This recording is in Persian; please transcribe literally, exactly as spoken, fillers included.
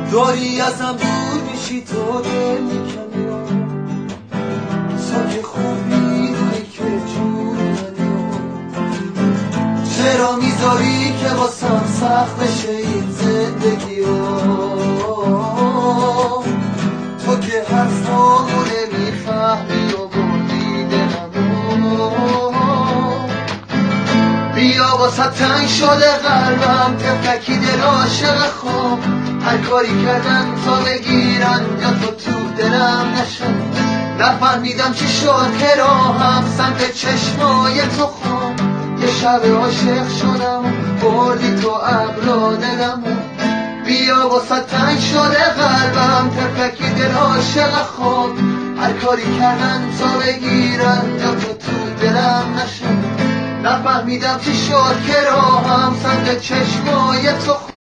داری ازم دور میشی تو دل میکنی تو که خوب میدونی که جور منی چرا میذاری که واسم سخت بشه این زندگی تو که حرفامو نمیفهمی و بردی دلمو بیا واسه تنگ شده قلبم تفلکی دل عاشق خواب هر کاری کردن تا بگیرن یا تو تو دلم نشد نفهمیدم چی شد که راهم سمت چشمای تو خواب یه شب عاشق شدم بردی تو عقل دلمو بیا واسه تنگ شده قلبم تفلکی دل عاشق خواب هر کاری کردن تا بگیرن یا تو تو دلم نشد نفهمیدم چی شد که راهم سمت چشمای تو